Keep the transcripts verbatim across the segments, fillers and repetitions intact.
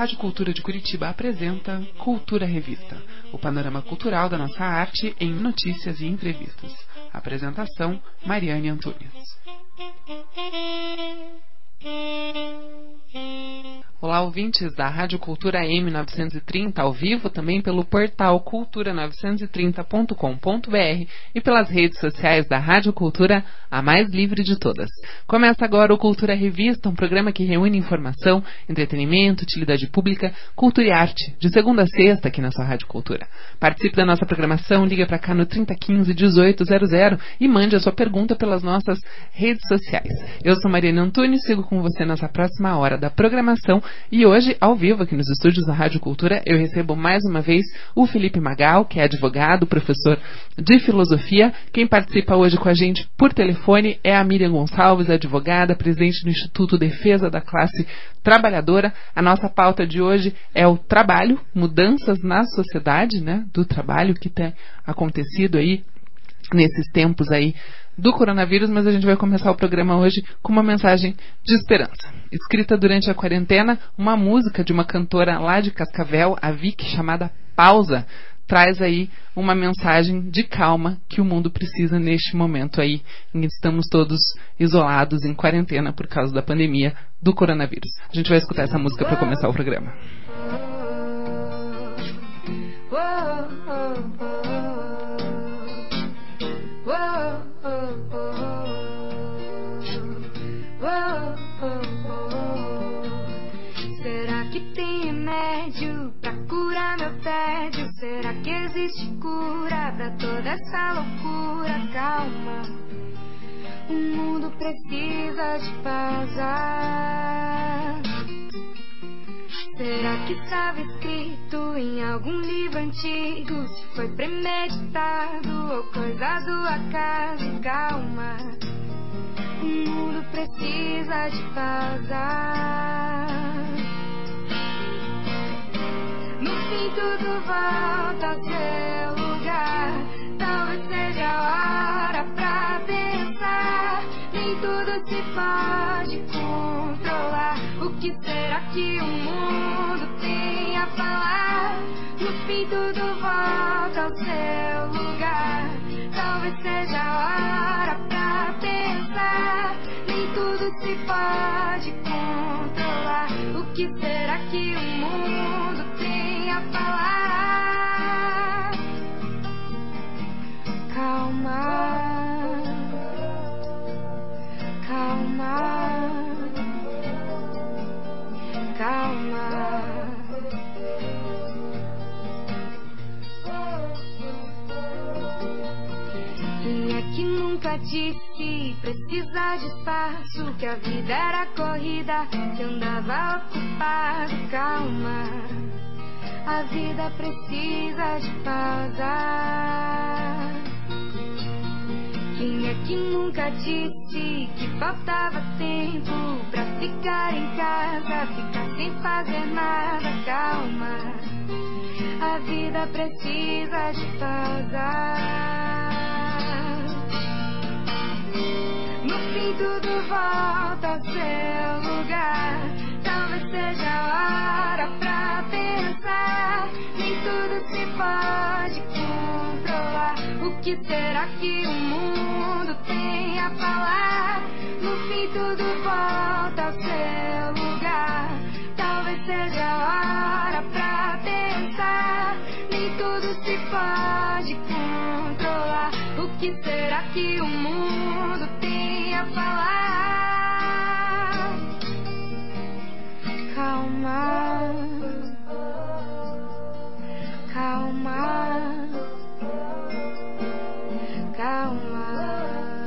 Rádio Cultura de Curitiba apresenta Cultura Revista, o panorama cultural da nossa arte em notícias e entrevistas. Apresentação, Mariane Antunes. Olá, ouvintes da Rádio Cultura A M novecentos e trinta, ao vivo também pelo portal cultura novecentos e trinta ponto com ponto b r e pelas redes sociais da Rádio Cultura, a mais livre de todas. Começa agora o Cultura Revista, um programa que reúne informação, entretenimento, utilidade pública, cultura e arte, de segunda a sexta aqui na sua Rádio Cultura. Participe da nossa programação, liga para cá no trinta quinze, dezoito zero zero e mande a sua pergunta pelas nossas redes sociais. Eu sou Mariane Antunes, sigo com você nessa próxima hora da programação. E hoje, ao vivo, aqui nos estúdios da Rádio Cultura, eu recebo mais uma vez o Felipe Magal, que é advogado, professor de filosofia. Quem participa hoje com a gente por telefone é a Miriam Gonçalves, advogada, presidente do Instituto Defesa da Classe Trabalhadora. A nossa pauta de hoje é o trabalho, mudanças na sociedade, né, do trabalho que tem acontecido aí nesses tempos aí do coronavírus, mas a gente vai começar o programa hoje com uma mensagem de esperança. Escrita durante a quarentena, uma música de uma cantora lá de Cascavel, a Vicky, chamada Pausa, traz aí uma mensagem de calma que o mundo precisa neste momento aí, em que estamos todos isolados em quarentena por causa da pandemia do coronavírus. A gente vai escutar essa música para começar o programa. Será que tem remédio pra curar meu tédio? Será que existe cura pra toda essa loucura? Calma, o mundo precisa de paz. Será que estava escrito em algum livro antigo? Se foi premeditado ou coisa do acaso? Calma, o mundo precisa de paz. No fim tudo volta ao seu lugar. Talvez seja a hora pra pensar. Nem tudo se pode controlar. O que será que o mundo tem a falar? No fim tudo volta ao seu lugar. Talvez seja a hora pra pensar. Nem tudo se pode controlar. O que será que o mundo tem a falar? Calma, calma, calma. Quem é que nunca disse precisar de espaço? Que a vida era corrida, que andava ocupado. Calma, a vida precisa de paz. Quem é que nunca disse que faltava tempo pra ficar em casa, ficar sem fazer nada? Calma, a vida precisa de paz. No fim tudo volta ao seu lugar. Talvez seja a hora pra pensar. Nem tudo se pode controlar. O que será que o mundo tem a falar? No fim tudo volta ao seu lugar. Talvez seja a hora pra pensar. Nem tudo se pode controlar. O que será que o mundo tem a falar? Calma, calma, calma.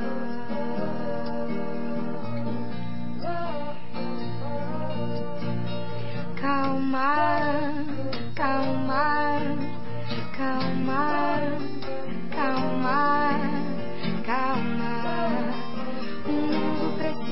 Calma, calma, calma, calma, calma. O mundo precisa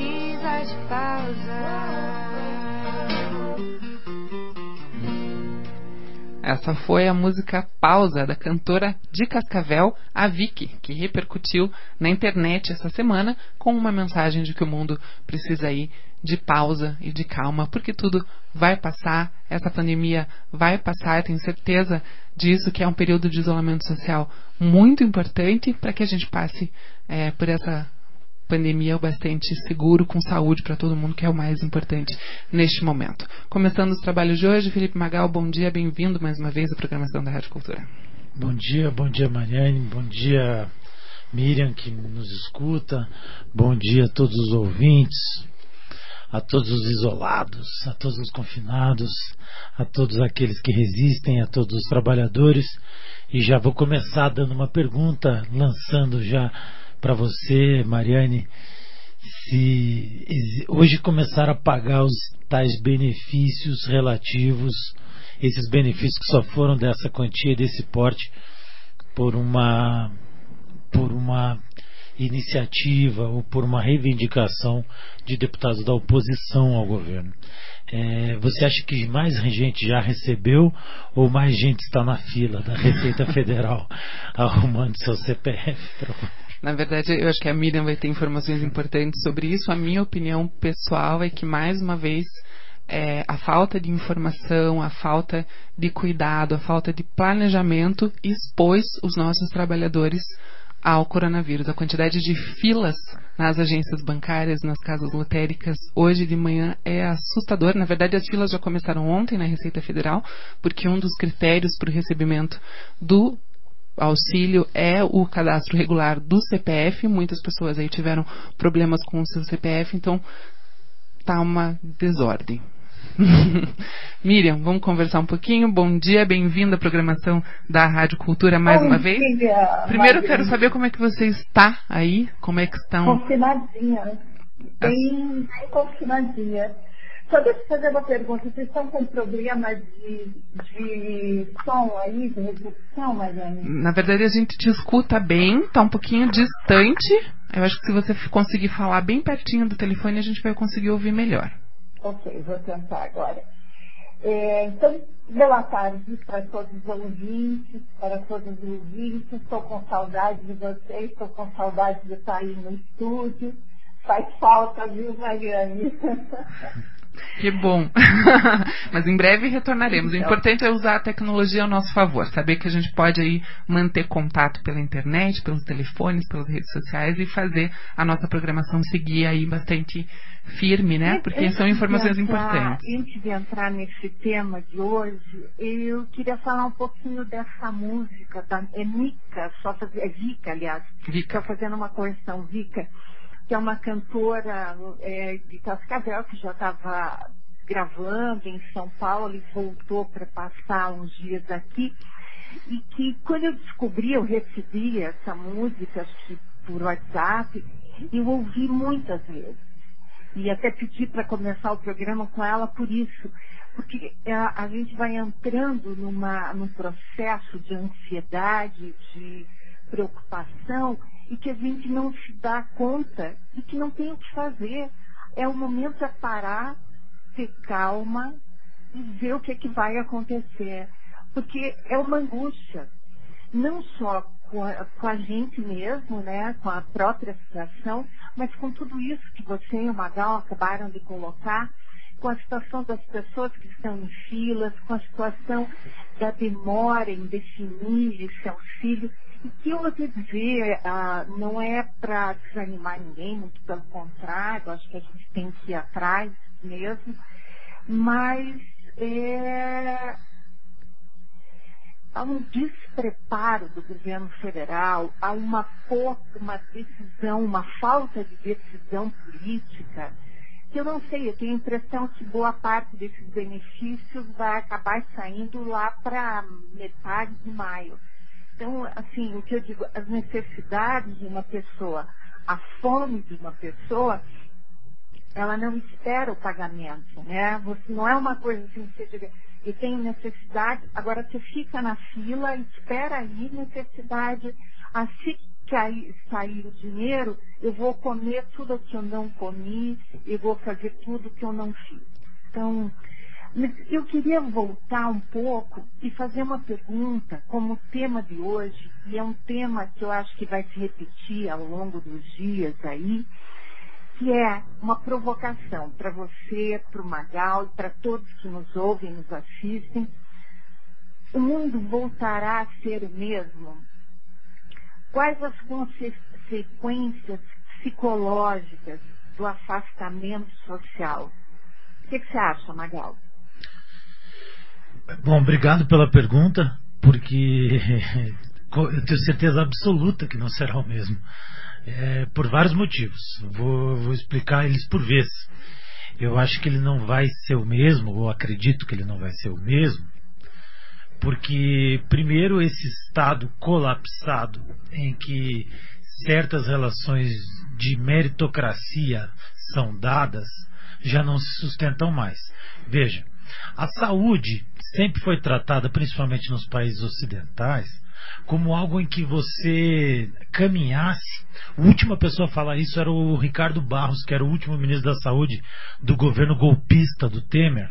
Essa foi a música Pausa, da cantora de Cascavel, a Vicky, que repercutiu na internet essa semana com uma mensagem de que o mundo precisa ir de pausa e de calma, porque tudo vai passar, essa pandemia vai passar, tenho certeza disso, que é um período de isolamento social muito importante para que a gente passe é, por essa pandemia bastante seguro, com saúde para todo mundo, que é o mais importante neste momento. Começando os trabalhos de hoje, Felipe Magal, bom dia, bem-vindo mais uma vez à programação da Rádio Cultura. Bom dia, bom dia Mariane, bom dia Miriam que nos escuta, bom dia a todos os ouvintes, a todos os isolados, a todos os confinados, a todos aqueles que resistem, a todos os trabalhadores. E já vou começar dando uma pergunta, lançando já para você, Mariane, se hoje começar a pagar os tais benefícios relativos, esses benefícios que só foram dessa quantia, desse porte, por uma, por uma iniciativa ou por uma reivindicação de deputados da oposição ao governo. É, você acha que mais gente já recebeu ou mais gente está na fila da Receita Federal arrumando seu C P F? Na verdade, eu acho que a Miriam vai ter informações importantes sobre isso. A minha opinião pessoal é que, mais uma vez, é, a falta de informação, a falta de cuidado, a falta de planejamento expôs os nossos trabalhadores ao coronavírus. A quantidade de filas nas agências bancárias, nas casas lotéricas, hoje de manhã é assustador. Na verdade, as filas já começaram ontem na Receita Federal, porque um dos critérios para o recebimento do auxílio é o cadastro regular do C P F. Muitas pessoas aí tiveram problemas com o seu C P F, então tá uma desordem. Miriam, vamos conversar um pouquinho. Bom dia, bem-vinda à programação da Rádio Cultura mais Bom uma vez. Dia, Primeiro eu quero saber como é que você está aí, como é que estão... Confinadinha, bem, bem confinadinha. Só deixa eu fazer uma pergunta, vocês estão com problema de, de som aí, de recepção, Mariane? Na verdade a gente te escuta bem, está um pouquinho distante. Eu acho que se você conseguir falar bem pertinho do telefone, a gente vai conseguir ouvir melhor. Ok, vou tentar agora. É, então, boa tarde para todos os ouvintes, para todos os ouvintes. Estou com saudade de vocês, estou com saudade de estar aí no estúdio. Faz falta, viu, Mariane? Que bom. Mas em breve retornaremos. O importante é usar a tecnologia ao nosso favor. Saber que a gente pode aí manter contato pela internet, pelos telefones, pelas redes sociais e fazer a nossa programação seguir aí bastante firme, né? Porque são informações importantes. Antes de entrar nesse tema de hoje, eu queria falar um pouquinho dessa música da é Mica, só fazer, é Vica, aliás. Vica. Estou fazendo uma correção, Vica, que é uma cantora é, de Cascavel, que já estava gravando em São Paulo e voltou para passar uns dias aqui. E que quando eu descobri, eu recebi essa música acho que por WhatsApp, eu ouvi muitas vezes. E até pedi para começar o programa com ela por isso. Porque a, a gente vai entrando numa, num processo de ansiedade, de preocupação, e que a gente não se dá conta e que não tem o que fazer. É o momento de parar, ter calma e ver o que, é que vai acontecer. Porque é uma angústia, não só com a, com a gente mesmo, né, com a própria situação, mas com tudo isso que você e o Magal acabaram de colocar, com a situação das pessoas que estão em filas, com a situação da demora em definir esse auxílio. E que eu ouvi dizer, ah, não é para desanimar ninguém, muito pelo contrário, acho que a gente tem que ir atrás mesmo, mas é, há um despreparo do governo federal, há uma pouca, uma decisão, uma falta de decisão política, que eu não sei, eu tenho a impressão que boa parte desses benefícios vai acabar saindo lá para metade de maio. Então, assim, o que eu digo, as necessidades de uma pessoa, a fome de uma pessoa, ela não espera o pagamento, né? Você, não é uma coisa assim, você diga, eu tenho necessidade, agora você fica na fila, espera aí necessidade, assim que sair o dinheiro, eu vou comer tudo o que eu não comi, eu vou fazer tudo o que eu não fiz. Então, Mas eu queria voltar um pouco e fazer uma pergunta como tema de hoje, e é um tema que eu acho que vai se repetir ao longo dos dias aí, que é uma provocação para você, para o Magal e para todos que nos ouvem, nos assistem. O mundo voltará a ser o mesmo? Quais as consequências psicológicas do afastamento social? O que, que você acha, Magal? Bom, obrigado pela pergunta, porque eu tenho certeza absoluta que não será o mesmo. É, por vários motivos. Vou, vou explicar eles por vez. Eu acho que ele não vai ser o mesmo, ou acredito que ele não vai ser o mesmo, porque, primeiro, esse estado colapsado em que certas relações de meritocracia são dadas já não se sustentam mais. Veja, a saúde sempre foi tratada, principalmente nos países ocidentais, como algo em que você caminhasse. A última pessoa a falar isso era o Ricardo Barros, que era o último ministro da Saúde do governo golpista do Temer,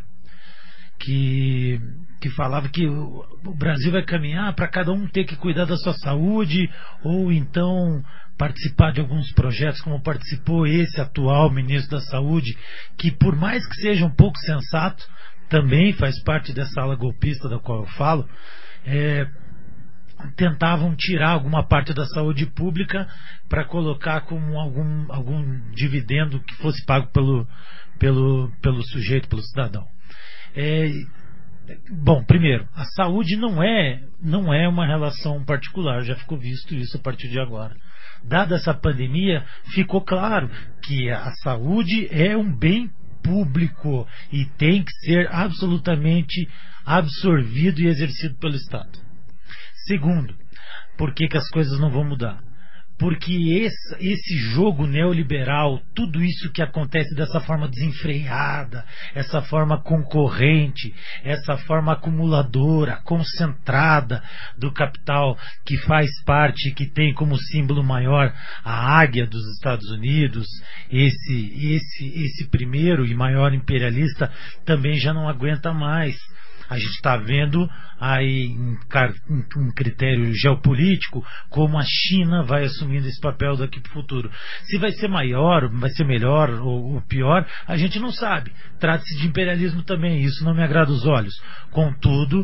que, que falava que o, o Brasil vai caminhar para cada um ter que cuidar da sua saúde, ou então participar de alguns projetos como participou esse atual ministro da Saúde, que, por mais que seja um pouco sensato, também faz parte dessa ala golpista da qual eu falo. é, tentavam tirar alguma parte da saúde pública para colocar como algum, algum dividendo que fosse pago pelo, pelo, pelo sujeito, pelo cidadão. É, bom, primeiro, a saúde não é, não é uma relação particular, já ficou visto isso a partir de agora. Dada essa pandemia, ficou claro que a saúde é um bem público e tem que ser absolutamente absorvido e exercido pelo Estado. Segundo, por que que as coisas não vão mudar? Porque esse, esse jogo neoliberal, tudo isso que acontece dessa forma desenfreada, essa forma concorrente, essa forma acumuladora, concentrada do capital, que faz parte, que tem como símbolo maior a águia dos Estados Unidos, esse, esse, esse primeiro e maior imperialista também já não aguenta mais. A gente está vendo aí um critério geopolítico como a China vai assumindo esse papel daqui para o futuro. Se vai ser maior, vai ser melhor ou, ou pior, a gente não sabe. Trata-se de imperialismo também, isso não me agrada os olhos. Contudo,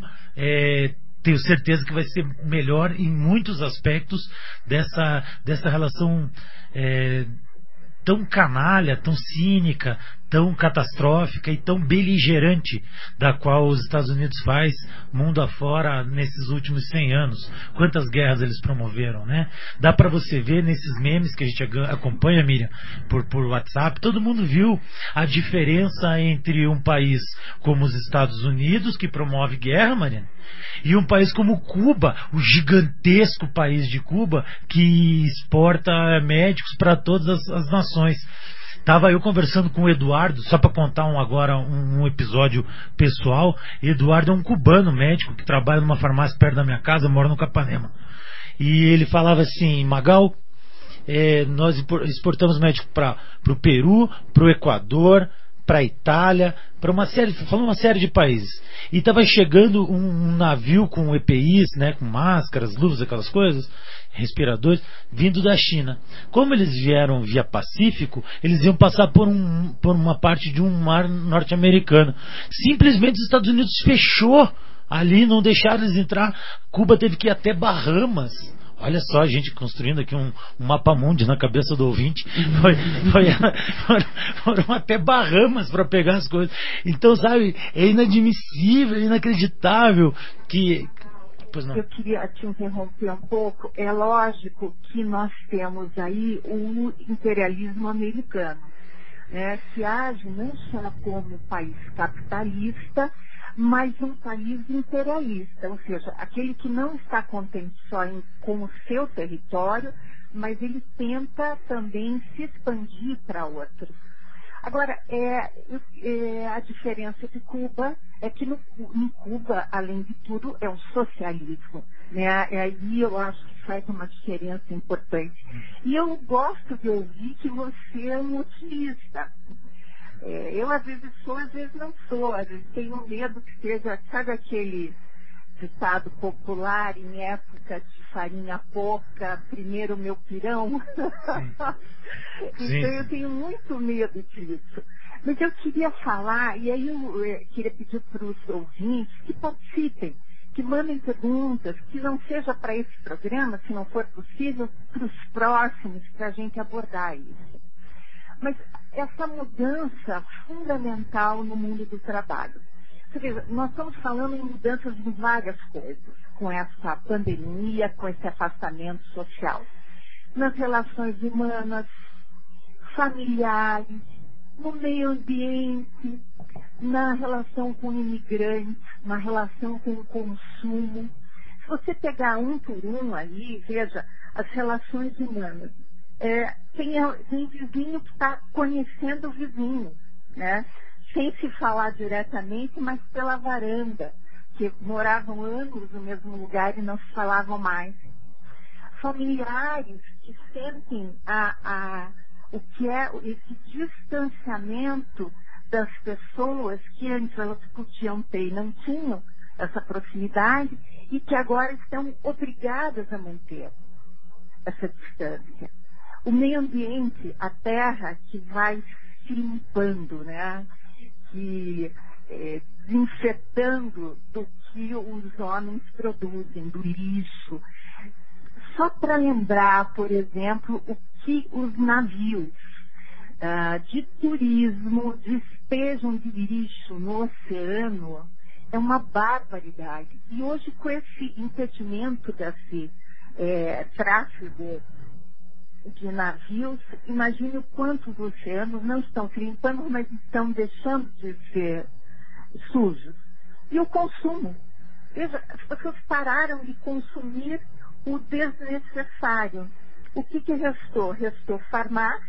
é, tenho certeza que vai ser melhor em muitos aspectos dessa, dessa relação é, tão canalha, tão cínica, tão catastrófica e tão beligerante da qual os Estados Unidos faz mundo afora nesses últimos cem anos. Quantas guerras eles promoveram, né? Dá para você ver nesses memes que a gente acompanha, Miriam, por, por WhatsApp, todo mundo viu a diferença entre um país como os Estados Unidos, que promove guerra, Mariana, e um país como Cuba, o gigantesco país de Cuba, que exporta médicos para todas as, as nações. Estava eu conversando com o Eduardo, só para contar um, agora um, um episódio pessoal. Eduardo é um cubano médico que trabalha numa farmácia perto da minha casa, mora no Capanema. E ele falava assim: Magal, é, nós exportamos médico para o Peru, para o Equador, para a Itália, para uma série, falando uma série de países. E estava chegando um, um navio com E P Is, né, com máscaras, luvas, aquelas coisas, respiradores, vindo da China. Como eles vieram via Pacífico, eles iam passar por, um, por uma parte de um mar norte-americano. Simplesmente os Estados Unidos fechou ali, não deixaram eles entrar. Cuba teve que ir até Bahamas. Olha só a gente construindo aqui um, um mapa mundi na cabeça do ouvinte. Foi, foi, foram, foram até Bahamas para pegar as coisas. Então, sabe, é inadmissível, é inacreditável que... Pois não. Eu queria te interromper um pouco. É lógico que nós temos aí o imperialismo americano, né, que age não só como país capitalista, mas um país imperialista, ou seja, aquele que não está contente só em, com o seu território, mas ele tenta também se expandir para outros. Agora, é, é, a diferença de Cuba é que no, em Cuba, além de tudo, é um socialismo, né? Aí eu acho que faz uma diferença importante. E eu gosto de ouvir que você é um otimista. É, eu às vezes sou, às vezes não sou, às vezes tenho medo que seja, sabe aquele ditado popular em época de farinha pouca, primeiro meu pirão? Então Sim. eu tenho muito medo disso. Mas eu queria falar, e aí eu eh, queria pedir para os ouvintes que participem, que mandem perguntas, que não seja para esse programa, se não for possível, para os próximos, para a gente abordar isso. Mas essa mudança fundamental no mundo do trabalho. Você vê, nós estamos falando em mudanças de várias coisas, com essa pandemia, com esse afastamento social. Nas relações humanas, familiares, no meio ambiente, na relação com imigrantes, na relação com o consumo. Se você pegar um por um ali, veja, as relações humanas. É, tem, tem vizinho que está conhecendo o vizinho, né? Sem se falar diretamente, mas pela varanda, que moravam anos no mesmo lugar e não se falavam mais. Familiares que sentem a, a, o que é esse distanciamento das pessoas que antes elas podiam ter e não tinham essa proximidade e que agora estão obrigadas a manter essa distância. O meio ambiente, a terra que vai se limpando, né? Que é, desinfetando do que os homens produzem, do lixo. Só para lembrar, por exemplo, o que os navios ah, de turismo despejam de lixo no oceano, é uma barbaridade. E hoje, com esse impedimento desse é, tráfego de navios, imagine o quanto os oceanos não estão se limpando, mas estão deixando de ser sujos. E o consumo. Veja, as pessoas pararam de consumir o desnecessário. O que, que restou? Restou farmácia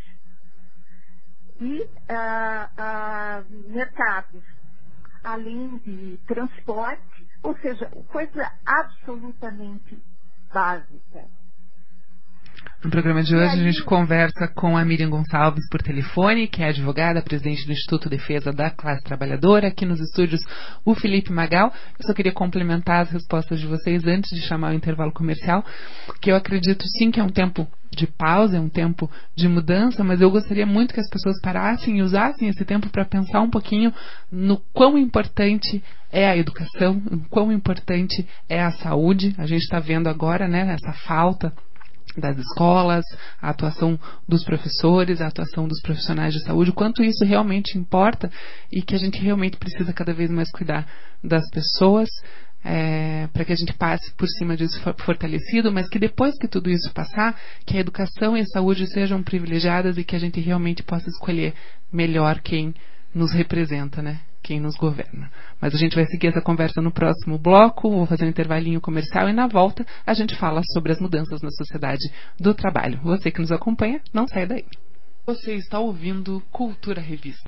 e ah, ah, mercados, além de transporte, ou seja, coisa absolutamente básica. No programa de hoje a gente conversa com a Miriam Gonçalves por telefone, que é advogada, presidente do Instituto Defesa da Classe Trabalhadora. Aqui nos estúdios o Felipe Magal. Eu só queria complementar as respostas de vocês antes de chamar o intervalo comercial, que eu acredito sim que é um tempo de pausa, é um tempo de mudança, mas eu gostaria muito que as pessoas parassem e usassem esse tempo para pensar um pouquinho no quão importante é a educação, o quão importante é a saúde. A gente está vendo agora, né, essa falta das escolas, a atuação dos professores, a atuação dos profissionais de saúde, o quanto isso realmente importa e que a gente realmente precisa cada vez mais cuidar das pessoas, é, para que a gente passe por cima disso fortalecido, mas que depois que tudo isso passar, que a educação e a saúde sejam privilegiadas e que a gente realmente possa escolher melhor quem nos representa, né? Quem nos governa. Mas a gente vai seguir essa conversa no próximo bloco, vou fazer um intervalinho comercial e na volta a gente fala sobre as mudanças na sociedade do trabalho. Você que nos acompanha, não sai daí. Você está ouvindo Cultura Revista.